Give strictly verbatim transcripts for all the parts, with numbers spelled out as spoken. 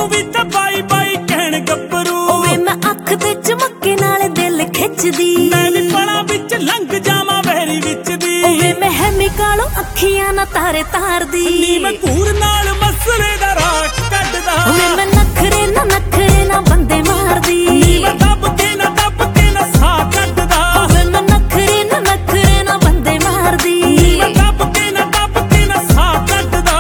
ਤੂੰ ਵੀ ਤਾਂ ਬਾਈ ਬਾਈ ਕਹਿਣ ਗੱਭਰੂ ਵੇ ਮੈਂ ਅੱਖ ਤੇ ਚਮਕੇ ਨਾਲ ਦਿਲ ਖਿੱਚਦੀ ਮੈਂ ਵੀ ਪਲਾਂ ਵਿੱਚ ਲੰਘ ਜਾਵਾਂ ਵਹਿਰੀ ਵਿੱਚ ਦੀ ਵੇ ਮੈਂ ਹੈਮੀ ਕਾਲੋਂ ਅੱਖੀਆਂ ਨਾ ਤਾਰੇ ਤਾਰਦੀ ਨੀ ਮੈਂ ਘੂਰ ਨਾਲ ਮਸਰੇ ਦਾ ਰਾਹ ਕੱਢਦਾ ਵੇ ਮੈਂ ਨਖਰੇ ਨਾ ਨਖਰੇ ਨਾ ਬੰਦੇ ਮਾਰਦੀ ਨੀ ਮੈਂ ਦੱਬ ਕੇ ਨਾ ਦੱਬ ਕੇ ਨਾ ਸਾਹ ਕੱਢਦਾ ਵੇ ਮੈਂ ਨਖਰੇ ਨਾ ਨਖਰੇ ਨਾ ਬੰਦੇ ਮਾਰਦੀ ਨੀ ਮੈਂ ਦੱਬ ਕੇ ਨਾ ਦੱਬ ਕੇ ਨਾ ਸਾਹ ਕੱਢਦਾ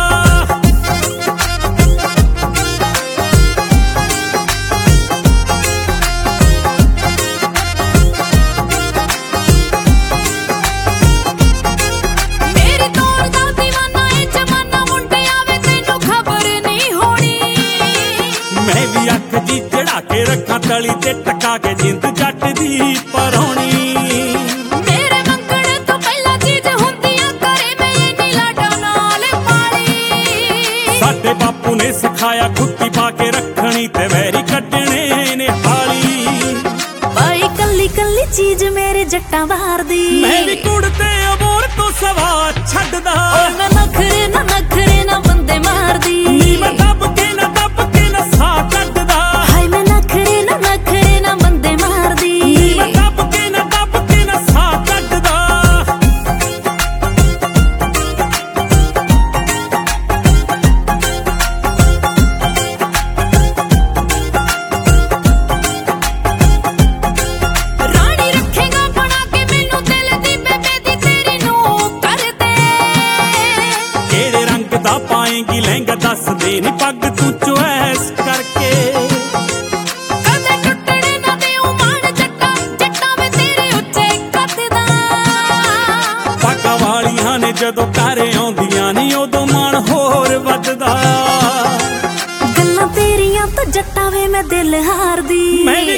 ਮੇਰੀ ਤੋੜ ਦਾ دیਵਾਨਾ ਏ ਜਮਾਨਾ ਮੁੰਡਿਆਂ ਵੇ ਤੈਨੂੰ ਖਬਰ ਨਹੀਂ ਹੋਣੀ ਮੈਂ ਵੀ ਅੱਖ ਜੀ ਚੜਾ ਕੇ ਰੱਖਾਂ ਤਲੀ ਤੇ ਟਕਾ ਕੇ ਜਿੰਦ ਜੱਟ ਦੀ ਪਰੌਣੀ ਮੇਰੇ ਮੰਗਣ ਤੋਂ ਪਹਿਲਾਂ ਚੀਜ਼ ਹੁੰਦੀਆਂ ਕਰੇ ਮੈਂ ਇੰਨੀ ਲਾਡਾਂ ਨਾਲ ਪਾਲੀ ਸਾਡੇ ਬਾਪੂ ਨੇ ਸਿਖਾਇਆ ਖੁੱਤੀ ਪਾ ਕੇ ਰੱਖਣੀ ਤੇ ਵੈਰੀ ਕੱਢਣੇ ਨੇ ਹਾਲੀ ਬਾਈ ਕੱਲੀ ਕੱਲੀ ਚੀਜ਼ ਮੇਰੇ ਜੱਟਾਂ ਵਾਰਦੀ ਮੈਂ ਵੀ ਕੁੜਤੇ ਅਬੋਰ ਤੋਂ ਸਵਾ ਛੱਡਦਾ ਓ ਮੈਂ ਨਖਰੇ ਨਾ ਨਖਰੇ ਨਾ ਬੰਦੇ ਮਾਰਦੀ ਨੀ ਮੈਂ ਦੱਬ ਕੇ ਨਾ ਦੱਬ ਕੇ ਨਾ ਸਾਹ ਕੱਢਦਾ ਹਾਏ ਮੈਂ ਨਖਰੇ ਨਾ ਨਖਰੇ ਨਾ ਬੰਦੇ ਮਾਰਦੀ ਨੀ ਮੈਂ ਦੱਬ ਕੇ ਨਾ ਦੱਬ ਕੇ ਨਾ ਸਾਹ ਕੱਢਦਾ ਰਾਣੀ ਰੱਖੇਗਾ ਬਣਾ ਕੇ ਮੈਨੂੰ ਦਿਲ ਦੀ ਬੇਬੇ ਦੀ ਤੇਰੀ ਨੂੰ ਕਰਦੇ ਕਿਹੜੇ ਰੰਗ ਦਾ ਪਾਏਂਗੀ ਲਹਿੰਗਾ ਦੱਸ ਦੇ ਨੀ ਪੱਗ ਤੂੰ ਚੁਆਇਸ ਕਰਕੇ ਕਦੇ ਟੁੱਟਣੇ ਨਾ ਦਿਓ ਮਾਣ ਜੱਟਾਂ ਜੱਟਾਂ ਵੇ ਤੇਰੇ ਉੱਚੇ ਕੱਦ ਦਾ ਪੱਗਾਂ ਵਾਲੀਆਂ ਨੇ ਜਦੋਂ ਘਰ ਆਉਂਦੀਆਂ ਨੀ ਉਦੋਂ ਮਾਣ ਹੋਰ ਵੱਧਦਾ ਗੱਲਾਂ ਤੇਰੀਆਂ ਤੋਂ ਜੱਟਾਂ ਵੇ ਮੈਂ ਦਿਲ ਹਾਰਦੀ ਮੈਂ ਵੀ